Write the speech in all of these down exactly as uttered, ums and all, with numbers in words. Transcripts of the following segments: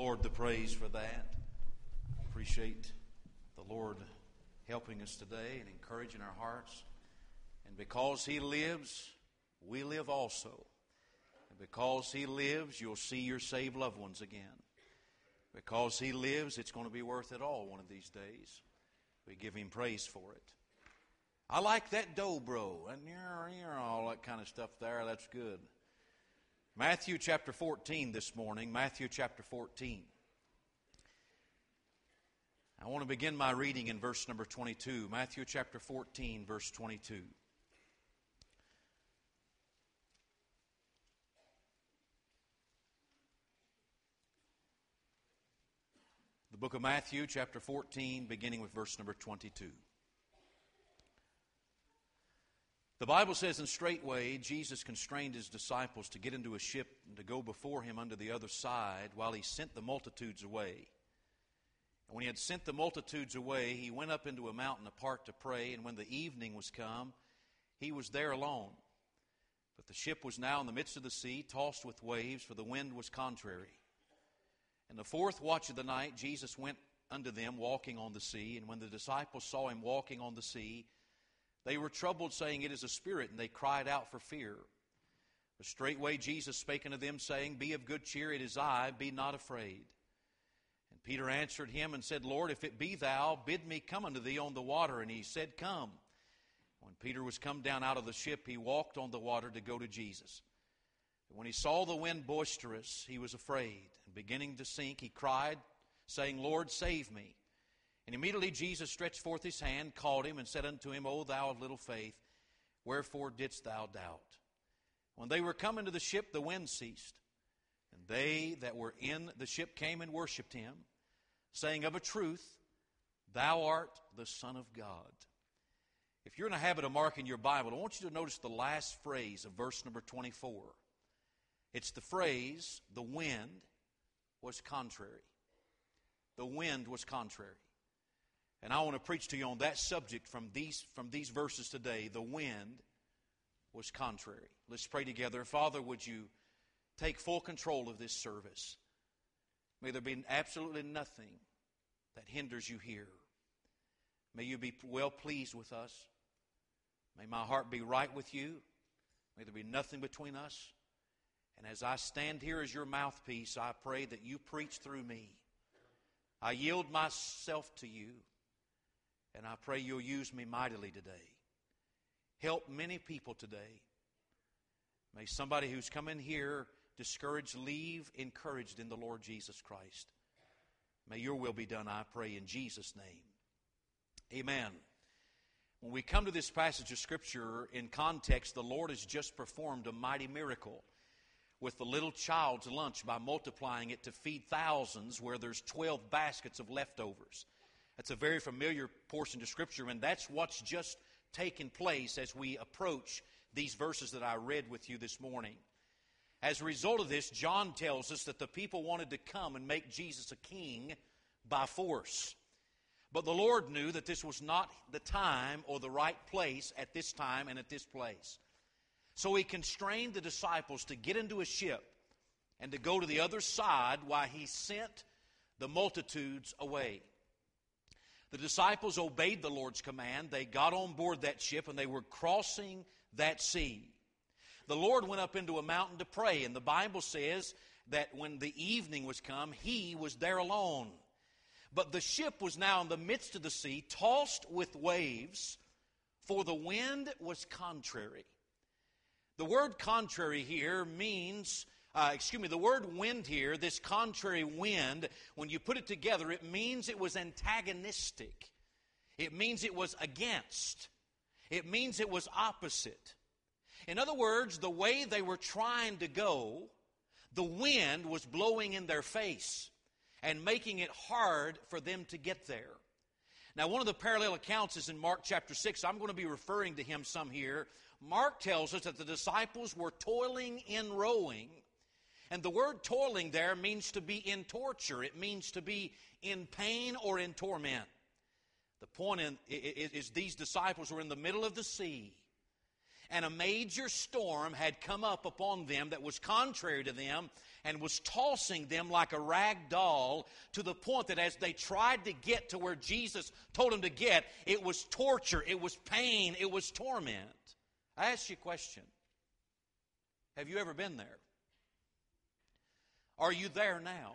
Lord the praise for that. I appreciate the Lord helping us today and encouraging our hearts. And because He lives, we live also. And because He lives, you'll see your saved loved ones again. Because He lives, it's going to be worth it all one of these days. We give Him praise for it. I like that dobro and all that kind of stuff there. That's good. Matthew chapter fourteen this morning. Matthew chapter fourteen. I want to begin my reading in verse number twenty-two. Matthew chapter fourteen, verse twenty-two. The book of Matthew chapter fourteen, beginning with verse number twenty-two. The Bible says, "And straightway Jesus constrained His disciples to get into a ship and to go before Him unto the other side, while He sent the multitudes away. And when He had sent the multitudes away, He went up into a mountain apart to pray, and when the evening was come, He was there alone. But the ship was now in the midst of the sea, tossed with waves, for the wind was contrary. In the fourth watch of the night, Jesus went unto them, walking on the sea. And when the disciples saw Him walking on the sea, they were troubled, saying, It is a spirit, and they cried out for fear. But straightway Jesus spake unto them, saying, Be of good cheer, it is I, be not afraid. And Peter answered Him and said, Lord, if it be Thou, bid me come unto Thee on the water. And He said, Come. When Peter was come down out of the ship, he walked on the water to go to Jesus. And when he saw the wind boisterous, he was afraid. And beginning to sink, he cried, saying, Lord, save me. And immediately Jesus stretched forth His hand, called him, and said unto him, O thou of little faith, wherefore didst thou doubt? When they were come into the ship, the wind ceased. And they that were in the ship came and worshipped Him, saying, Of a truth, Thou art the Son of God. If you're in a habit of marking your Bible, I want you to notice the last phrase of verse number twenty-four. It's the phrase, the wind was contrary. The wind was contrary. And I want to preach to you on that subject from these, from these verses today. The wind was contrary. Let's pray together. Father, would You take full control of this service? May there be absolutely nothing that hinders You here. May You be well pleased with us. May my heart be right with You. May there be nothing between us. And as I stand here as Your mouthpiece, I pray that You preach through me. I yield myself to You. And I pray You'll use me mightily today. Help many people today. May somebody who's come in here discouraged leave encouraged in the Lord Jesus Christ. May Your will be done, I pray, in Jesus' name. Amen. When we come to this passage of Scripture in context, the Lord has just performed a mighty miracle with the little child's lunch by multiplying it to feed thousands where there's twelve baskets of leftovers. That's a very familiar portion of Scripture, and that's what's just taken place as we approach these verses that I read with you this morning. As a result of this, John tells us that the people wanted to come and make Jesus a king by force. But the Lord knew that this was not the time or the right place at this time and at this place. So He constrained the disciples to get into a ship and to go to the other side while He sent the multitudes away. The disciples obeyed the Lord's command. They got on board that ship and they were crossing that sea. The Lord went up into a mountain to pray, and the Bible says that when the evening was come, He was there alone. But the ship was now in the midst of the sea, tossed with waves, for the wind was contrary. The word contrary here means, uh, excuse me, the word wind here, this contrary wind, when you put it together, it means it was antagonistic. It means it was against. It means it was opposite. In other words, the way they were trying to go, the wind was blowing in their face and making it hard for them to get there. Now, one of the parallel accounts is in Mark chapter six. I'm going to be referring to him some here. Mark tells us that the disciples were toiling in rowing. And the word toiling there means to be in torture. It means to be in pain or in torment. The point in, is these disciples were in the middle of the sea. and a major storm had come up upon them that was contrary to them and was tossing them like a rag doll, to the point that as they tried to get to where Jesus told them to get, it was torture, it was pain, it was torment. I ask you a question. Have you ever been there? Are you there now?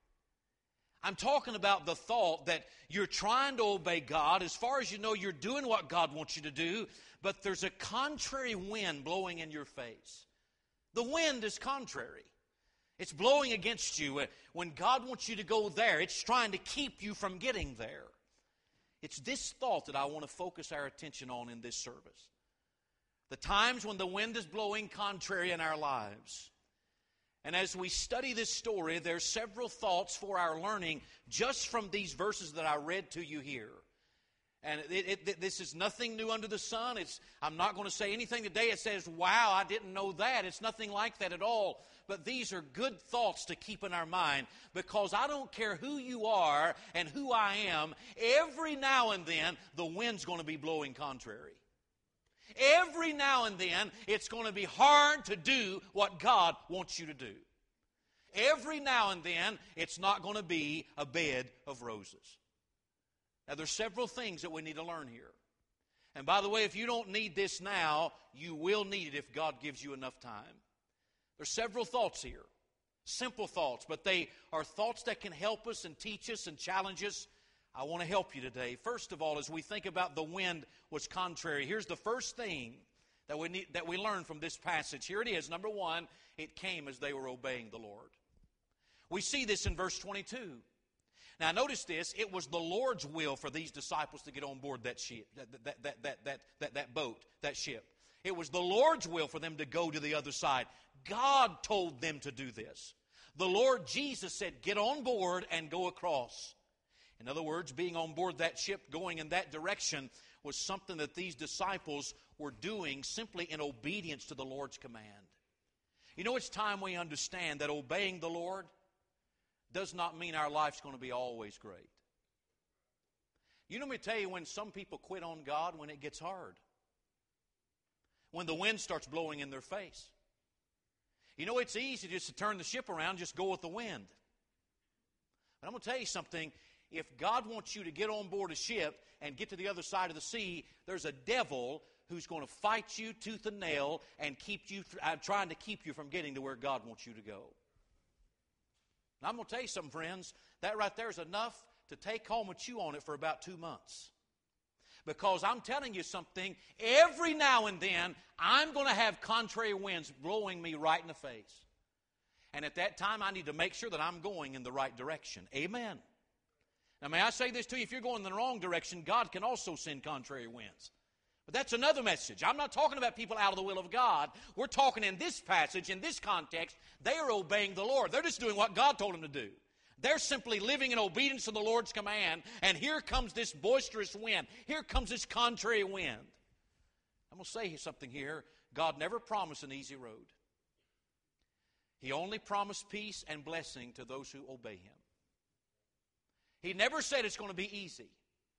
I'm talking about the thought that you're trying to obey God. As far as you know, you're doing what God wants you to do, but there's a contrary wind blowing in your face. The wind is contrary. It's blowing against you. When God wants you to go there, it's trying to keep you from getting there. It's this thought that I want to focus our attention on in this service. The times when the wind is blowing contrary in our lives. And as we study this story, there's several thoughts for our learning just from these verses that I read to you here. And it, it, this is nothing new under the sun. It's, I'm not going to say anything today that says, wow, I didn't know that. It's nothing like that at all. But these are good thoughts to keep in our mind, because I don't care who you are and who I am, every now and then the wind's going to be blowing contrary. Every now and then, it's going to be hard to do what God wants you to do. Every now and then, it's not going to be a bed of roses. Now, there's several things that we need to learn here. And by the way, if you don't need this now, you will need it if God gives you enough time. There's several thoughts here. Simple thoughts, but they are thoughts that can help us and teach us and challenge us. I want to help you today. First of all, as we think about the wind was contrary, here's the first thing that we need, that we learn from this passage. Here it is. Number one, it came as they were obeying the Lord. We see this in verse twenty-two. Now, notice this. It was the Lord's will for these disciples to get on board that ship, that, that, that, that, that, that, that boat, that ship. It was the Lord's will for them to go to the other side. God told them to do this. The Lord Jesus said, get on board and go across. In other words, being on board that ship, going in that direction, was something that these disciples were doing simply in obedience to the Lord's command. You know, it's time we understand that obeying the Lord does not mean our life's going to be always great. You know, let me tell you, when some people quit on God, when it gets hard. When the wind starts blowing in their face. You know, it's easy just to turn the ship around, just go with the wind. But I'm going to tell you something. If God wants you to get on board a ship and get to the other side of the sea, there's a devil who's going to fight you tooth and nail and keep you uh, trying to keep you from getting to where God wants you to go. And I'm going to tell you something, friends. That right there is enough to take home and chew on it for about two months. Because I'm telling you something, every now and then, I'm going to have contrary winds blowing me right in the face. And at that time, I need to make sure that I'm going in the right direction. Amen. Now, may I say this to you? If you're going in the wrong direction, God can also send contrary winds. But that's another message. I'm not talking about people out of the will of God. We're talking in this passage, in this context, they are obeying the Lord. They're just doing what God told them to do. They're simply living in obedience to the Lord's command, and here comes this boisterous wind. Here comes this contrary wind. I'm going to say something here. God never promised an easy road. He only promised peace and blessing to those who obey Him. He never said it's going to be easy.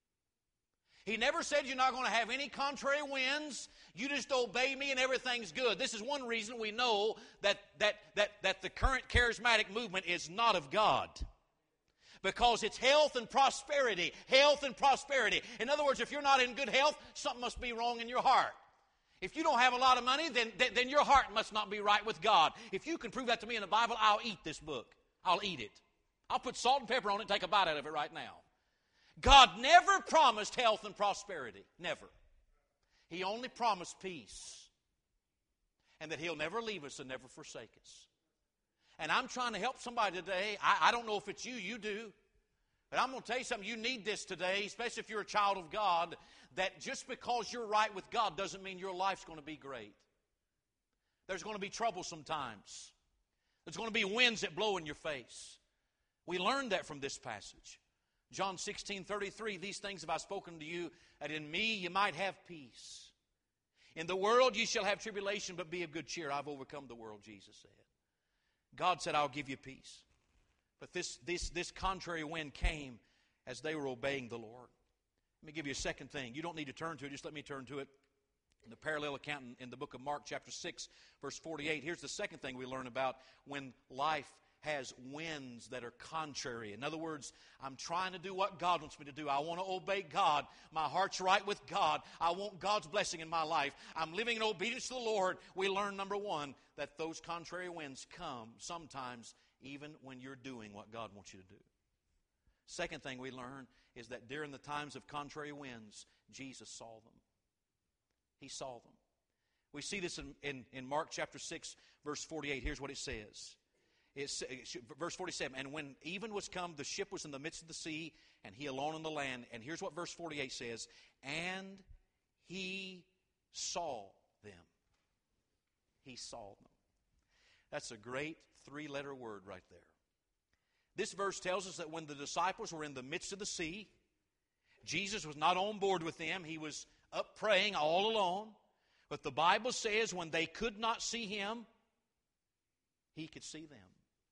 He never said you're not going to have any contrary winds. You just obey me and everything's good. This is one reason we know that, that, that, that the current charismatic movement is not of God. Because it's health and prosperity. Health and prosperity. In other words, if you're not in good health, something must be wrong in your heart. If you don't have a lot of money, then, then, then your heart must not be right with God. If you can prove that to me in the Bible, I'll eat this book. I'll eat it. I'll put salt and pepper on it and take a bite out of it right now. God never promised health and prosperity. Never. He only promised peace. And that He'll never leave us and never forsake us. And I'm trying to help somebody today. I, I don't know if it's you, you do. But I'm going to tell you something. You need this today, especially if you're a child of God, that just because you're right with God doesn't mean your life's going to be great. There's going to be trouble sometimes. There's going to be winds that blow in your face. We learned that from this passage. John sixteen thirty-three, these things have I spoken to you, that in me you might have peace. In the world you shall have tribulation, but be of good cheer. I've overcome the world, Jesus said. God said, I'll give you peace. But this, this, this contrary wind came as they were obeying the Lord. Let me give you a second thing. You don't need to turn to it, just let me turn to it. The parallel account in, in the book of Mark chapter six, verse forty-eight. Here's the second thing we learn about when life has winds that are contrary. In other words, I'm trying to do what God wants me to do. I want to obey God. My heart's right with God. I want God's blessing in my life. I'm living in obedience to the Lord. We learn, number one, that those contrary winds come sometimes even when you're doing what God wants you to do. Second thing we learn is that during the times of contrary winds, Jesus saw them. He saw them. We see this in, in, in Mark chapter six, verse forty-eight. Here's what it says. It's, verse forty-seven, and when even was come, the ship was in the midst of the sea, and he alone on the land. And here's what verse forty-eight says. And he saw them. He saw them. That's a great three-letter word right there. This verse tells us that when the disciples were in the midst of the sea, Jesus was not on board with them. He was up praying all alone. But the Bible says when they could not see Him, He could see them.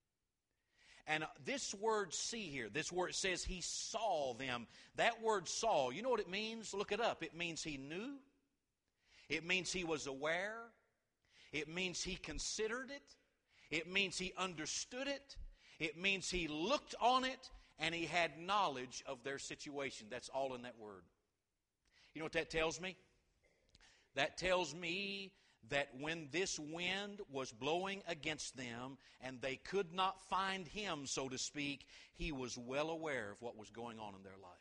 And this word see here, this word says He saw them. That word saw, you know what it means? Look it up. It means He knew. It means He was aware. It means He considered it. It means He understood it. It means He looked on it, and He had knowledge of their situation. That's all in that word. You know what that tells me? That tells me that when this wind was blowing against them and they could not find Him, so to speak, He was well aware of what was going on in their life.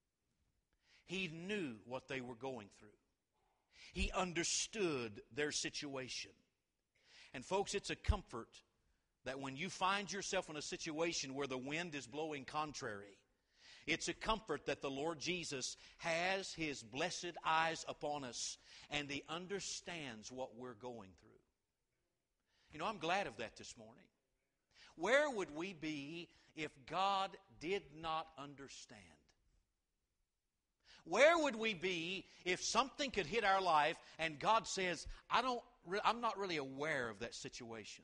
He knew what they were going through. He understood their situation. And folks, it's a comfort that when you find yourself in a situation where the wind is blowing contrary, it's a comfort that the Lord Jesus has His blessed eyes upon us and He understands what we're going through. You know, I'm glad of that this morning. Where would we be if God did not understand? Where would we be if something could hit our life and God says, I don't, I'm not really aware of that situation?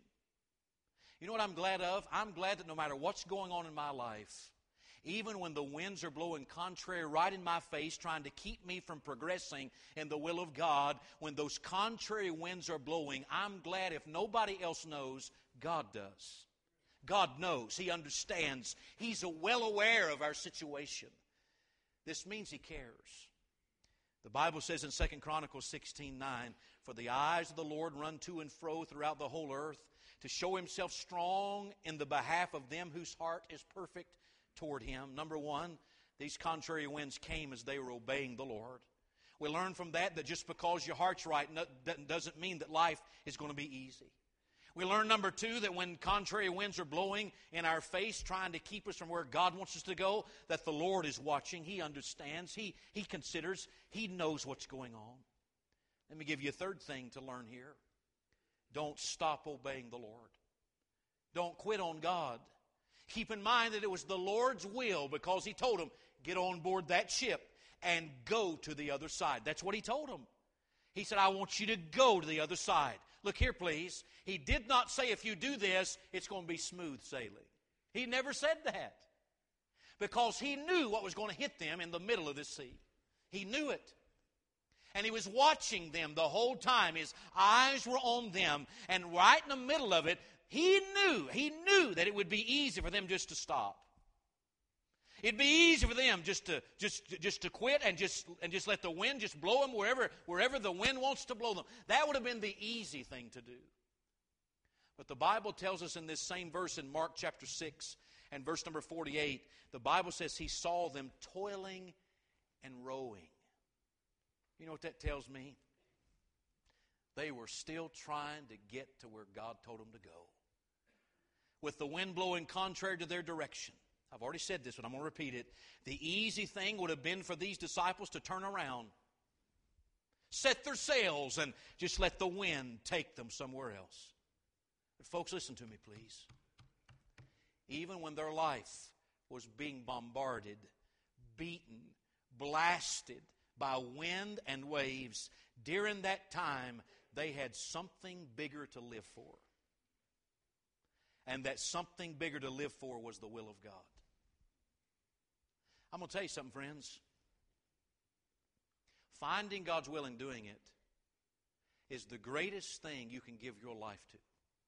You know what I'm glad of? I'm glad that no matter what's going on in my life, even when the winds are blowing contrary right in my face, trying to keep me from progressing in the will of God, when those contrary winds are blowing, I'm glad if nobody else knows, God does. God knows. He understands. He's well aware of our situation. This means He cares. The Bible says in Second Chronicles sixteen nine, for the eyes of the Lord run to and fro throughout the whole earth, to show Himself strong in the behalf of them whose heart is perfect toward Him. Number one, these contrary winds came as they were obeying the Lord. We learn from that that just because your heart's right doesn't mean that life is going to be easy. We learn, number two, that when contrary winds are blowing in our face, trying to keep us from where God wants us to go, that the Lord is watching. He understands. He, he considers. He knows what's going on. Let me give you a third thing to learn here. Don't stop obeying the Lord. Don't quit on God. Keep in mind that it was the Lord's will, because He told him, get on board that ship and go to the other side. That's what He told him. He said, I want you to go to the other side. Look here, please. He did not say if you do this, it's going to be smooth sailing. He never said that, because He knew what was going to hit them in the middle of this sea. He knew it. And He was watching them the whole time. His eyes were on them. And right in the middle of it, He knew, He knew that it would be easy for them just to stop. It'd be easy for them just to just just to quit and just and just let the wind just blow them wherever wherever the wind wants to blow them. That would have been the easy thing to do. But the Bible tells us in this same verse in Mark chapter six and verse number forty-eight, the Bible says He saw them toiling and rowing. You know what that tells me? They were still trying to get to where God told them to go. With the wind blowing contrary to their direction. I've already said this, but I'm going to repeat it. The easy thing would have been for these disciples to turn around, set their sails, and just let the wind take them somewhere else. But folks, listen to me, please. Even when their life was being bombarded, beaten, blasted by wind and waves, during that time, they had something bigger to live for. And that something bigger to live for was the will of God. I'm going to tell you something, friends. Finding God's will and doing it is the greatest thing you can give your life to.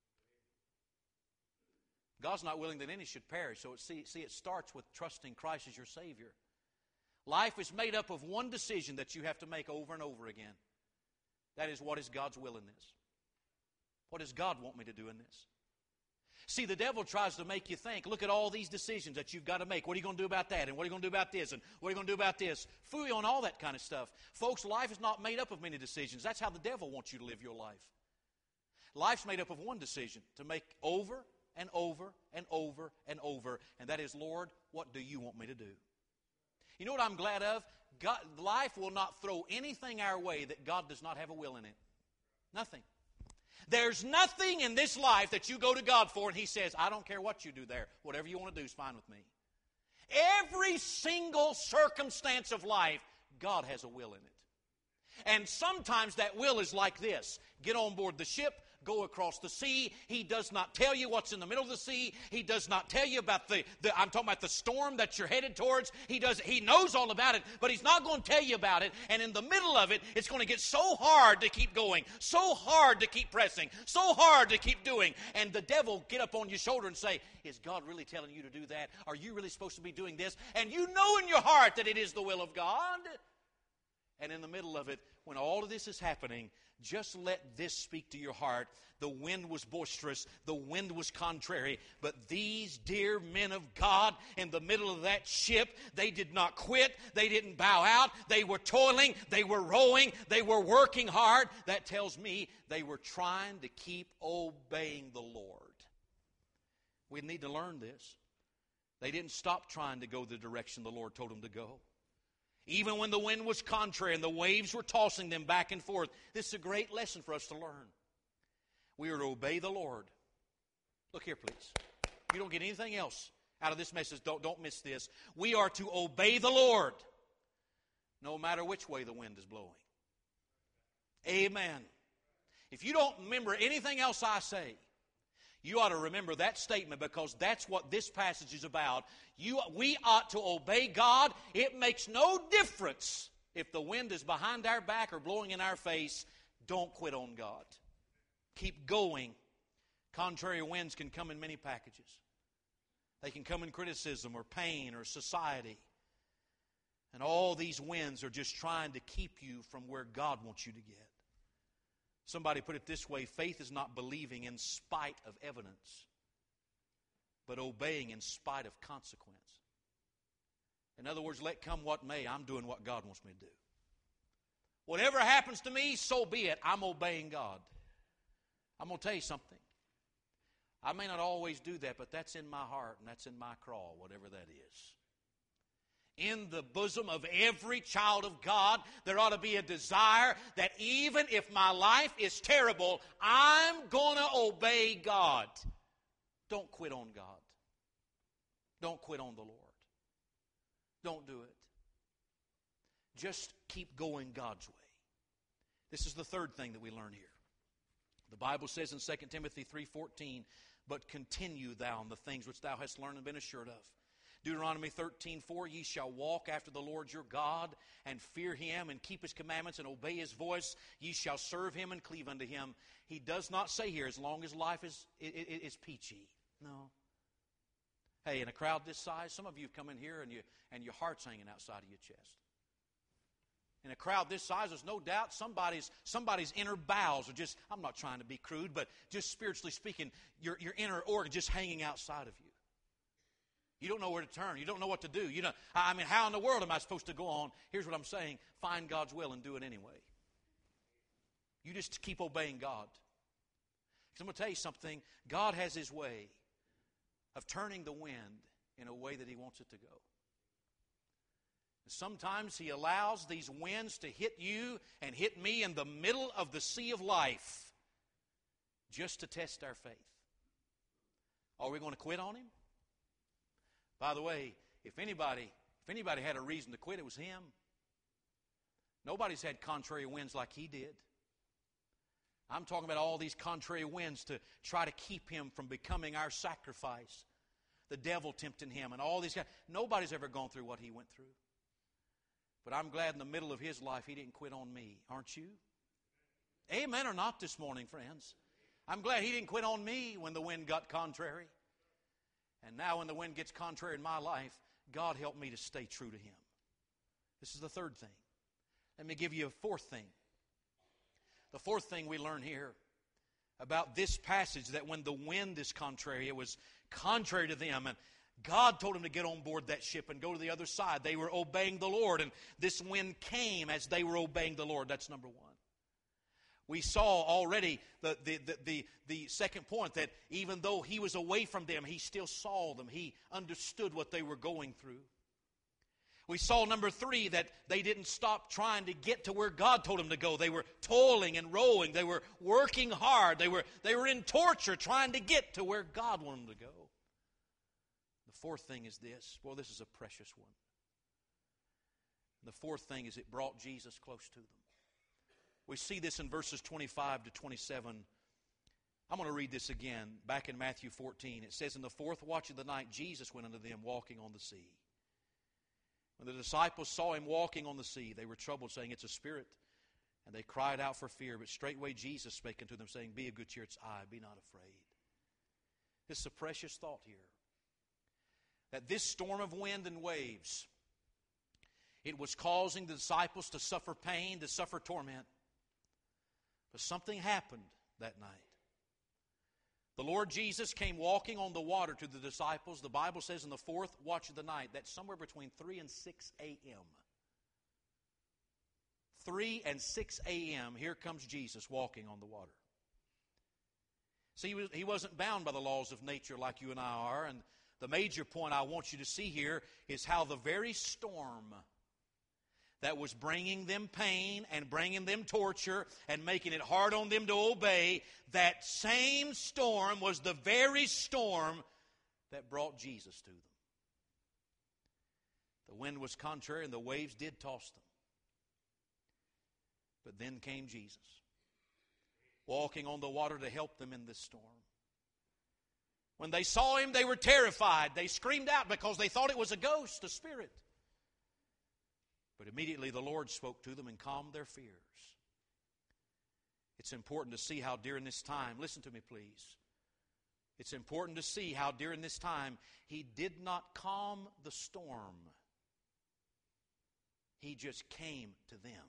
God's not willing that any should perish, so it, see, see, it starts with trusting Christ as your Savior. Life is made up of one decision that you have to make over and over again. That is, what is God's will in this? What does God want me to do in this? See, the devil tries to make you think, look at all these decisions that you've got to make. What are you going to do about that? And what are you going to do about this? And what are you going to do about this? Fool you on all that kind of stuff. Folks, life is not made up of many decisions. That's how the devil wants you to live your life. Life's made up of one decision to make over and over and over and over. And that is, Lord, what do you want me to do? You know what I'm glad of? God, life will not throw anything our way that God does not have a will in it. Nothing. There's nothing in this life that you go to God for and He says, I don't care what you do there. Whatever you want to do is fine with me. Every single circumstance of life, God has a will in it. And sometimes that will is like this. Get on board the ship, go across the sea. He does not tell you what's in the middle of the sea. He does not tell you about the, the I'm talking about the storm that you're headed towards. He does. He knows all about it, but He's not going to tell you about it. And in the middle of it, it's going to get so hard to keep going, so hard to keep pressing, so hard to keep doing. And the devil get up on your shoulder and say, is God really telling you to do that? Are you really supposed to be doing this? And you know in your heart that it is the will of God. And in the middle of it, when all of this is happening, just let this speak to your heart. The wind was boisterous. The wind was contrary. But these dear men of God in the middle of that ship, they did not quit. They didn't bow out. They were toiling. They were rowing. They were working hard. That tells me they were trying to keep obeying the Lord. We need to learn this. They didn't stop trying to go the direction the Lord told them to go. Even when the wind was contrary and the waves were tossing them back and forth. This is a great lesson for us to learn. We are to obey the Lord. Look here, please. If you don't get anything else out of this message, don't, don't miss this. We are to obey the Lord no matter which way the wind is blowing. Amen. If you don't remember anything else I say, you ought to remember that statement, because that's what this passage is about. You, we ought to obey God. It makes no difference if the wind is behind our back or blowing in our face. Don't quit on God. Keep going. Contrary winds can come in many packages. They can come in criticism or pain or society. And all these winds are just trying to keep you from where God wants you to get. Somebody put it this way: faith is not believing in spite of evidence, but obeying in spite of consequence. In other words, let come what may, I'm doing what God wants me to do. Whatever happens to me, so be it. I'm obeying God. I'm going to tell you something. I may not always do that, but that's in my heart and that's in my crawl, whatever that is. In the bosom of every child of God, there ought to be a desire that even if my life is terrible, I'm going to obey God. Don't quit on God. Don't quit on the Lord. Don't do it. Just keep going God's way. This is the third thing that we learn here. The Bible says in Second Timothy three fourteen, but continue thou in the things which thou hast learned and been assured of. Deuteronomy thirteen four, ye shall walk after the Lord your God, and fear Him, and keep His commandments, and obey His voice. Ye shall serve Him and cleave unto Him. He does not say here, as long as life is, is, is peachy. No. Hey, in a crowd this size, some of you have come in here and, you, and your heart's hanging outside of your chest. In a crowd this size, there's no doubt somebody's somebody's inner bowels are just, I'm not trying to be crude, but just spiritually speaking, your, your inner organ just hanging outside of you. You don't know where to turn. You don't know what to do. You know, I mean, how in the world am I supposed to go on? Here's what I'm saying. Find God's will and do it anyway. You just keep obeying God. Because I'm going to tell you something. God has His way of turning the wind in a way that He wants it to go. Sometimes He allows these winds to hit you and hit me in the middle of the sea of life just to test our faith. Are we going to quit on Him? By the way, if anybody, if anybody had a reason to quit, it was Him. Nobody's had contrary winds like He did. I'm talking about all these contrary winds to try to keep Him from becoming our sacrifice. The devil tempting Him and all these guys. Nobody's ever gone through what He went through. But I'm glad in the middle of His life He didn't quit on me. Aren't you? Amen or not this morning, friends? I'm glad He didn't quit on me when the wind got contrary. And now when the wind gets contrary in my life, God helped me to stay true to Him. This is the third thing. Let me give you a fourth thing. The fourth thing we learn here about this passage, that when the wind is contrary, it was contrary to them, and God told them to get on board that ship and go to the other side. They were obeying the Lord, and this wind came as they were obeying the Lord. That's number one. We saw already the, the, the, the, the second point, that even though He was away from them, He still saw them. He understood what they were going through. We saw, number three, that they didn't stop trying to get to where God told them to go. They were toiling and rowing. They were working hard. They were, they were in torture trying to get to where God wanted them to go. The fourth thing is this. Well, this is a precious one. The fourth thing is it brought Jesus close to them. We see this in verses twenty-five to twenty-seven. I'm going to read this again. Back in Matthew fourteen, it says, "In the fourth watch of the night, Jesus went unto them walking on the sea. When the disciples saw Him walking on the sea, they were troubled, saying, It's a spirit. And they cried out for fear. But straightway Jesus spake unto them, saying, Be of good cheer, it's I, be not afraid." This is a precious thought here. That this storm of wind and waves, it was causing the disciples to suffer pain, to suffer torment. But something happened that night. The Lord Jesus came walking on the water to the disciples. The Bible says in the fourth watch of the night, that's somewhere between three and six a.m. three and six a.m., here comes Jesus walking on the water. See, he, was, he wasn't bound by the laws of nature like you and I are. And the major point I want you to see here is how the very storm that was bringing them pain and bringing them torture and making it hard on them to obey, that same storm was the very storm that brought Jesus to them. The wind was contrary and the waves did toss them. But then came Jesus, walking on the water to help them in this storm. When they saw Him, they were terrified. They screamed out because they thought it was a ghost, a spirit. But immediately the Lord spoke to them and calmed their fears. It's important to see how during this time, listen to me please, it's important to see how during this time He did not calm the storm. He just came to them.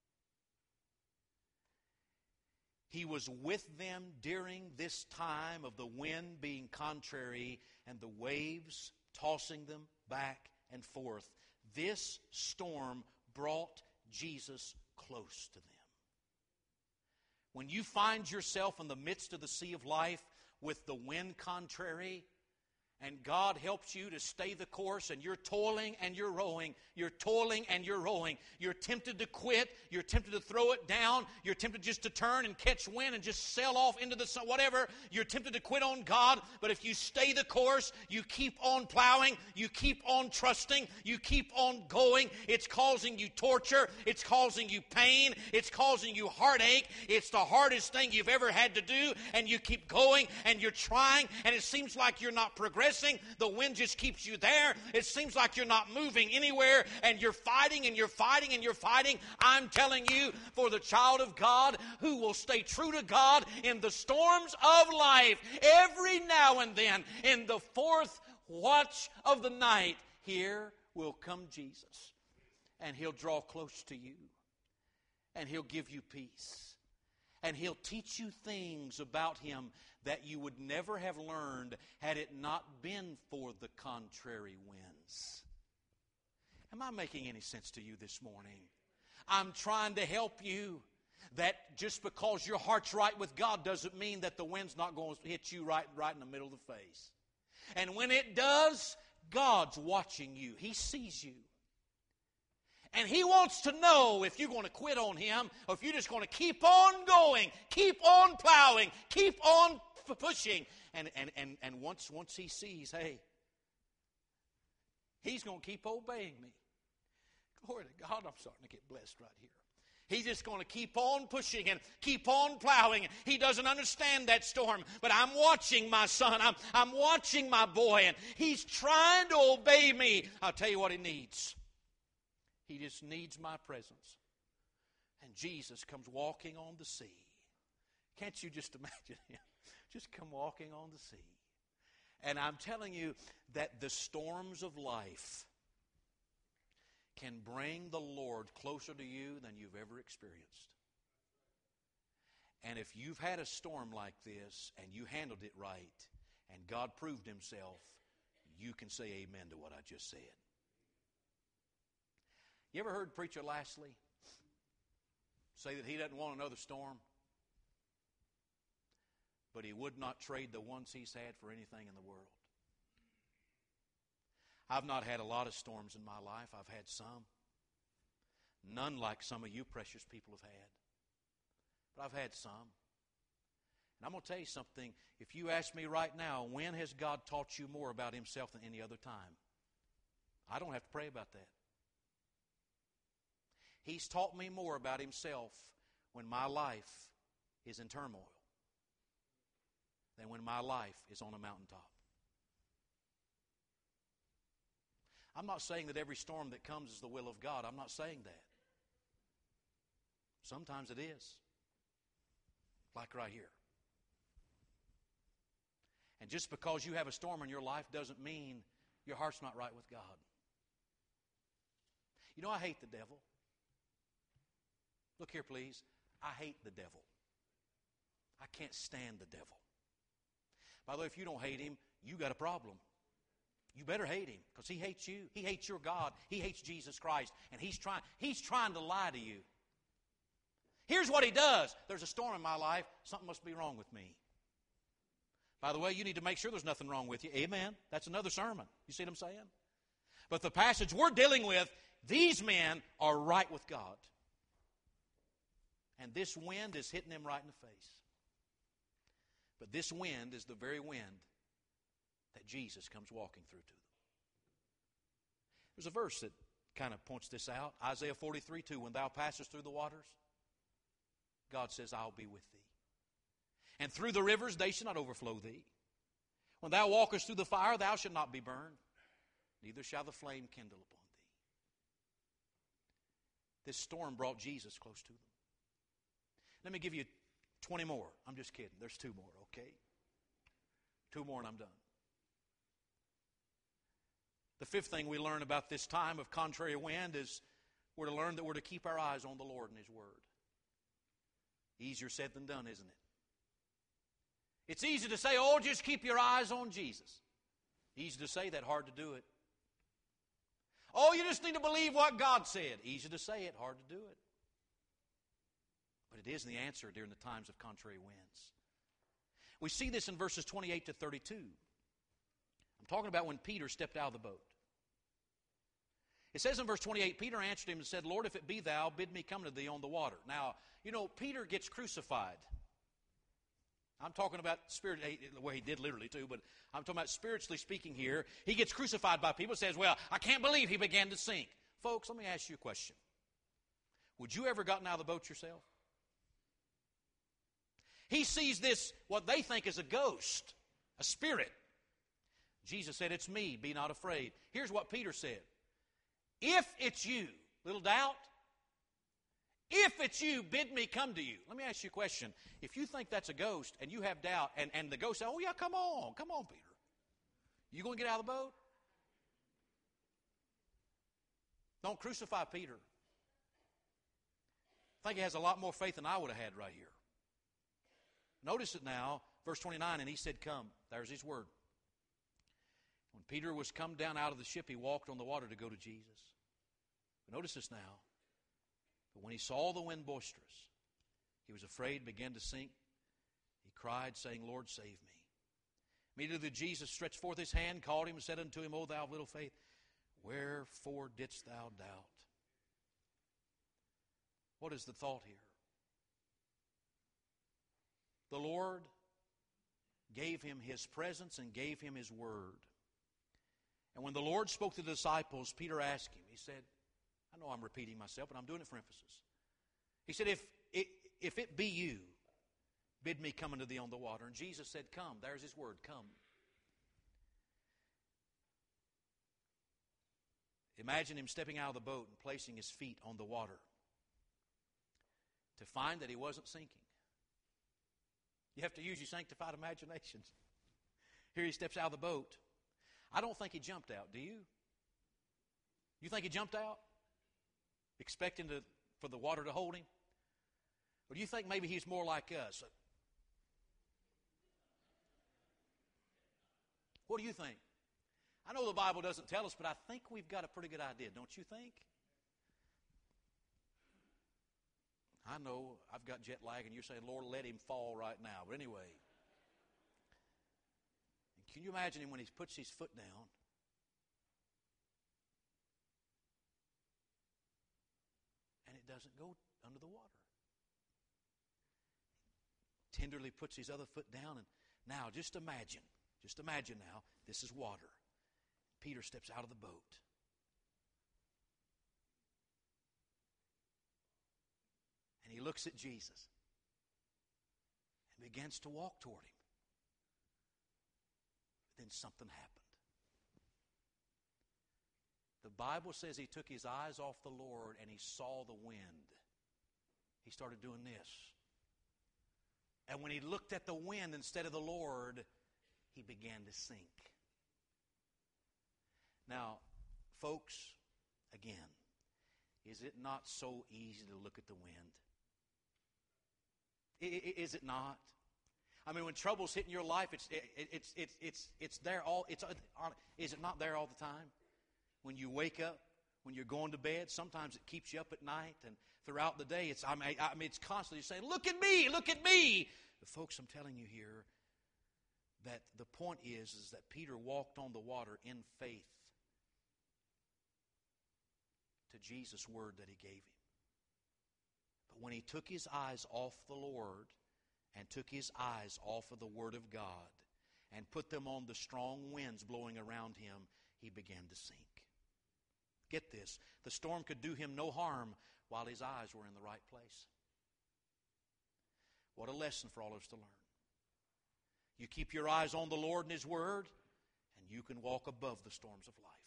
He was with them during this time of the wind being contrary and the waves tossing them back and forth. This storm brought Jesus close to them. When you find yourself in the midst of the sea of life with the wind contrary, and God helps you to stay the course, and you're toiling and you're rowing, you're toiling and you're rowing, you're tempted to quit, you're tempted to throw it down, you're tempted just to turn and catch wind and just sail off into the sun, whatever, you're tempted to quit on God, but if you stay the course, you keep on plowing, you keep on trusting, you keep on going, it's causing you torture, it's causing you pain, it's causing you heartache, it's the hardest thing you've ever had to do, and you keep going and you're trying, and it seems like you're not progressing. The wind just keeps you there. It seems like you're not moving anywhere, and you're fighting and you're fighting and you're fighting. I'm telling you, for the child of God who will stay true to God in the storms of life, every now and then, in the fourth watch of the night, here will come Jesus, and He'll draw close to you, and He'll give you peace, and He'll teach you things about Him that you would never have learned had it not been for the contrary winds. Am I making any sense to you this morning? I'm trying to help you that just because your heart's right with God doesn't mean that the wind's not going to hit you right, right in the middle of the face. And when it does, God's watching you. He sees you. And He wants to know if you're going to quit on Him or if you're just going to keep on going, keep on plowing, keep on pushing. And, and, and, and once, once He sees, hey, He's going to keep obeying me. Glory to God, I'm starting to get blessed right here. He's just going to keep on pushing and keep on plowing. He doesn't understand that storm, but I'm watching my son. I'm, I'm watching my boy, and he's trying to obey me. I'll tell you what he needs. He just needs my presence. And Jesus comes walking on the sea. Can't you just imagine him? Just come walking on the sea. And I'm telling you that the storms of life can bring the Lord closer to you than you've ever experienced. And if you've had a storm like this and you handled it right and God proved Himself, you can say amen to what I just said. You ever heard Preacher Lastly say that he doesn't want another storm, but he would not trade the ones he's had for anything in the world? I've not had a lot of storms in my life. I've had some. None like some of you precious people have had. But I've had some. And I'm going to tell you something. If you ask me right now, when has God taught you more about Himself than any other time? I don't have to pray about that. He's taught me more about Himself when my life is in turmoil than when my life is on a mountaintop. I'm not saying that every storm that comes is the will of God. I'm not saying that. Sometimes it is. Like right here. And just because you have a storm in your life doesn't mean your heart's not right with God. You know, I hate the devil. Look here, please. I hate the devil. I can't stand the devil. By the way, if you don't hate him, you got a problem. You better hate him, because he hates you. He hates your God. He hates Jesus Christ. And he's trying, he's trying to lie to you. Here's what he does. There's a storm in my life. Something must be wrong with me. By the way, you need to make sure there's nothing wrong with you. Amen. That's another sermon. You see what I'm saying? But the passage we're dealing with, these men are right with God. And this wind is hitting them right in the face. But this wind is the very wind that Jesus comes walking through to them. There's a verse that kind of points this out. Isaiah forty-three two, when thou passest through the waters, God says, I'll be with thee. And through the rivers, they shall not overflow thee. When thou walkest through the fire, thou shalt not be burned, neither shall the flame kindle upon thee. This storm brought Jesus close to them. Let me give you twenty more. I'm just kidding. There's two more, okay? Two more and I'm done. The fifth thing we learn about this time of contrary wind is we're to learn that we're to keep our eyes on the Lord and His Word. Easier said than done, isn't it? It's easy to say, oh, just keep your eyes on Jesus. Easy to say that, hard to do it. Oh, you just need to believe what God said. Easy to say it, hard to do it. But it is the answer during the times of contrary winds. We see this in verses twenty-eight to thirty-two. I'm talking about when Peter stepped out of the boat. It says in verse twenty-eight, Peter answered him and said, Lord, if it be thou, bid me come to thee on the water. Now, you know, Peter gets crucified. I'm talking about spirit, well, he did literally too, but I'm talking about spiritually speaking here. He gets crucified by people. Says, well, I can't believe he began to sink. Folks, let me ask you a question. Would you ever gotten out of the boat yourself? He sees this, what they think is a ghost, a spirit. Jesus said, it's me, be not afraid. Here's what Peter said. If it's you, little doubt, if it's you, bid me come to you. Let me ask you a question. If you think that's a ghost and you have doubt, and, and the ghost says, oh yeah, come on, come on, Peter. You going to get out of the boat? Don't crucify Peter. I think he has a lot more faith than I would have had right here. Notice it now, verse twenty-nine, and he said, come. There's his word. When Peter was come down out of the ship, he walked on the water to go to Jesus. But notice this now. But when he saw the wind boisterous, he was afraid, began to sink. He cried, saying, Lord, save me. Immediately Jesus stretched forth his hand, called him, and said unto him, O thou of little faith, wherefore didst thou doubt? What is the thought here? The Lord gave him His presence and gave him His word. And when the Lord spoke to the disciples, Peter asked him, he said, I know I'm repeating myself, but I'm doing it for emphasis. He said, if it, if it be you, bid me come unto thee on the water. And Jesus said, come. There's his word, come. Imagine him stepping out of the boat and placing his feet on the water. to find that he wasn't sinking. You have to use your sanctified imaginations. Here he steps out of the boat. I don't think he jumped out, do you? You think he jumped out? Expecting to, for the water to hold him? Or do you think maybe he's more like us? What do you think? I know the Bible doesn't tell us, but I think we've got a pretty good idea, don't you think? I know I've got jet lag, and you're saying, Lord, let him fall right now. But anyway, can you imagine him when he puts his foot down? And it doesn't go under the water. Tenderly puts his other foot down, and now just imagine, just imagine now, this is water. Peter steps out of the boat. And he looks at Jesus and begins to walk toward him. But then something happened. The Bible says he took his eyes off the Lord and he saw the wind. He started doing this. And when he looked at the wind instead of the Lord, he began to sink. Now, folks, again, is it not so easy to look at the wind? Is it not? I mean, when trouble's hitting your life, it's it's it's it's it's there all. It's is it not there all the time? When you wake up, when you're going to bed, sometimes it keeps you up at night, and throughout the day, it's I mean, I mean it's constantly saying, "Look at me, look at me." But folks, I'm telling you here that the point is is that Peter walked on the water in faith to Jesus' word that he gave him. But when he took his eyes off the Lord and took his eyes off of the Word of God and put them on the strong winds blowing around him, he began to sink. Get this, the storm could do him no harm while his eyes were in the right place. What a lesson for all of us to learn. You keep your eyes on the Lord and His Word, and you can walk above the storms of life.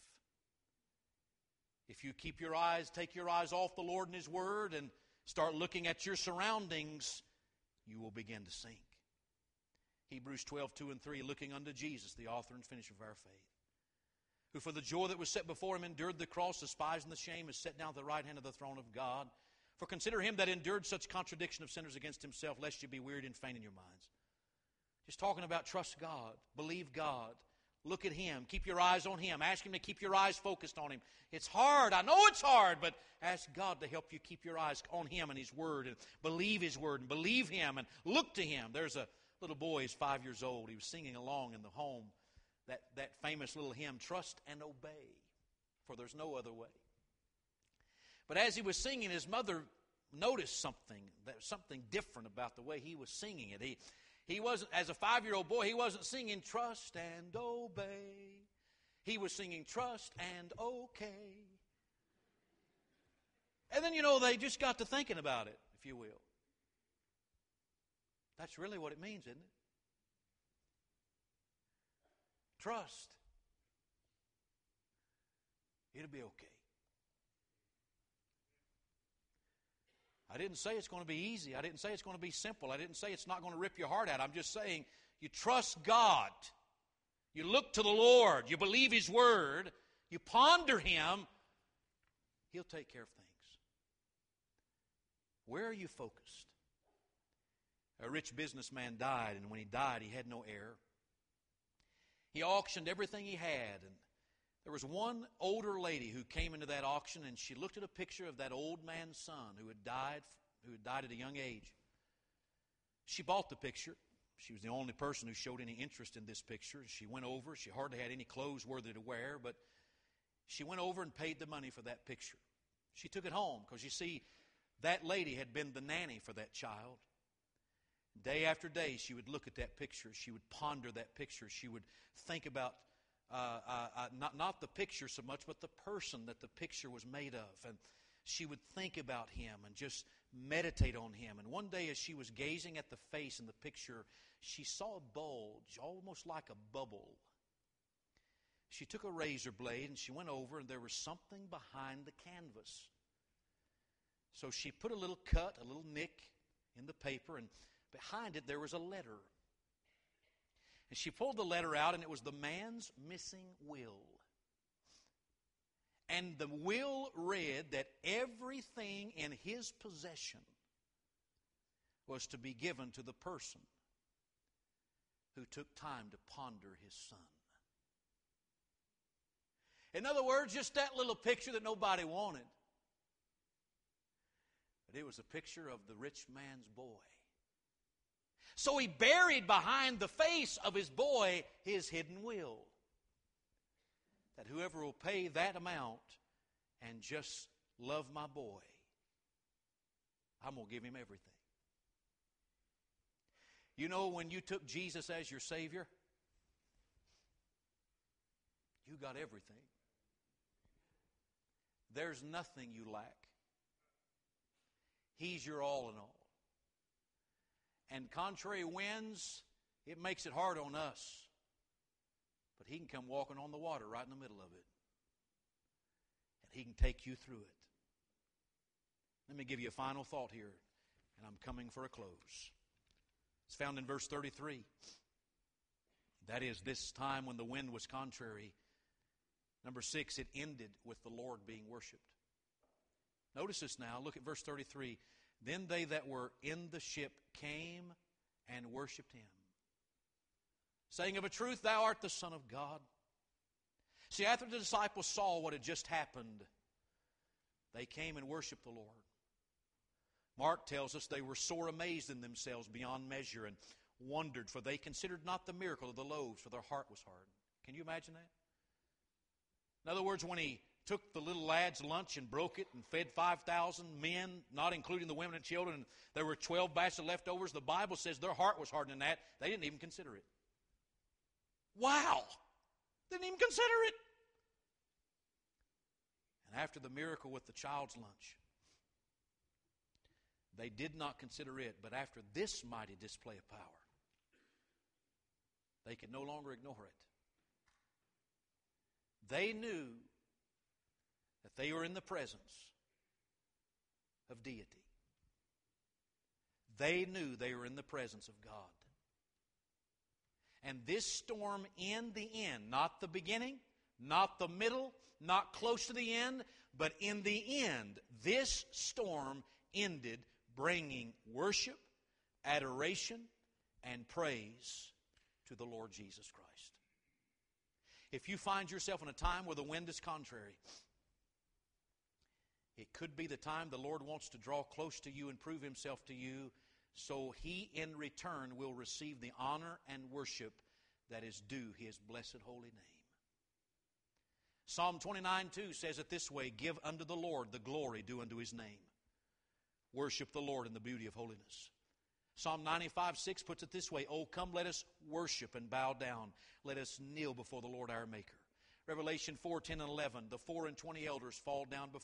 If you keep your eyes, take your eyes off the Lord and His Word and start looking at your surroundings, you will begin to sink. Hebrews twelve, two and three, looking unto Jesus, the author and finisher of our faith, who for the joy that was set before him endured the cross, despising the shame, is set down at the right hand of the throne of God. For consider him that endured such contradiction of sinners against himself, lest you be wearied and faint in your minds. Just talking about trust God, believe God, look at Him, keep your eyes on Him, ask Him to keep your eyes focused on Him. It's hard, I know it's hard, but ask God to help you keep your eyes on Him and His Word, and believe His Word, and believe Him, and look to Him. There's a little boy, he's five years old, he was singing along in the home, that, that famous little hymn, Trust and Obey, for there's no other way. But as he was singing, his mother noticed something, that something different about the way he was singing it. He, he wasn't, as a five-year-old boy, he wasn't singing Trust and Obey. He was singing Trust and Okay. And then, you know, they just got to thinking about it, if you will. That's really what it means, isn't it? Trust. It'll be okay. I didn't say it's going to be easy. I didn't say it's going to be simple. I didn't say it's not going to rip your heart out. I'm just saying you trust God. You look to the Lord. You believe His Word. You ponder Him. He'll take care of things. Where are you focused? A rich businessman died, and when he died, he had no heir. He auctioned everything he had, and there was one older lady who came into that auction, and she looked at a picture of that old man's son who had died, who had died at a young age. She bought the picture. She was the only person who showed any interest in this picture. She went over. She hardly had any clothes worthy to wear, but she went over and paid the money for that picture. She took it home because, you see, that lady had been the nanny for that child. Day after day, she would look at that picture. She would ponder that picture. She would think about uh, uh, uh, not, not the picture so much, but the person that the picture was made of. And she would think about him and just meditate on him. And one day, as she was gazing at the face in the picture, she saw a bulge, almost like a bubble. She took a razor blade and she went over, and there was something behind the canvas. So she put a little cut, a little nick in the paper, and behind it there was a letter. And she pulled the letter out, and it was the man's missing will. And the will read that everything in his possession was to be given to the person who took time to ponder his son. In other words, just that little picture that nobody wanted. But it was a picture of the rich man's boy. So he buried behind the face of his boy his hidden will. That whoever will pay that amount and just love my boy, I'm going to give him everything. You know, when you took Jesus as your Savior, you got everything. There's nothing you lack. He's your all in all. And contrary winds, it makes it hard on us. But He can come walking on the water right in the middle of it. And He can take you through it. Let me give you a final thought here, and I'm coming for a close. It's found in verse thirty-three. That is, this time when the wind was contrary. Number six, it ended with the Lord being worshipped. Notice this now. Look at verse thirty-three. Then they that were in the ship came and worshipped Him, saying, of a truth, Thou art the Son of God. See, after the disciples saw what had just happened, they came and worshipped the Lord. Mark tells us they were sore amazed in themselves beyond measure and wondered, for they considered not the miracle of the loaves, for their heart was hardened. Can you imagine that? In other words, when He took the little lad's lunch and broke it and fed five thousand men, not including the women and children, and there were twelve baskets of leftovers, the Bible says their heart was hardened in that. They didn't even consider it. Wow! Didn't even consider it. And after the miracle with the child's lunch, they did not consider it, but after this mighty display of power, they could no longer ignore it. They knew that they were in the presence of deity. They knew they were in the presence of God. And this storm in the end, not the beginning, not the middle, not close to the end, but in the end, this storm ended bringing worship, adoration, and praise to the Lord Jesus Christ. If you find yourself in a time where the wind is contrary, it could be the time the Lord wants to draw close to you and prove Himself to you, so He in return will receive the honor and worship that is due His blessed holy name. Psalm twenty-nine two says it this way, give unto the Lord the glory due unto His name. Worship the Lord in the beauty of holiness. Psalm ninety-five six puts it this way, oh, come let us worship and bow down. Let us kneel before the Lord our Maker. Revelation four ten and eleven, the four and twenty elders fall down before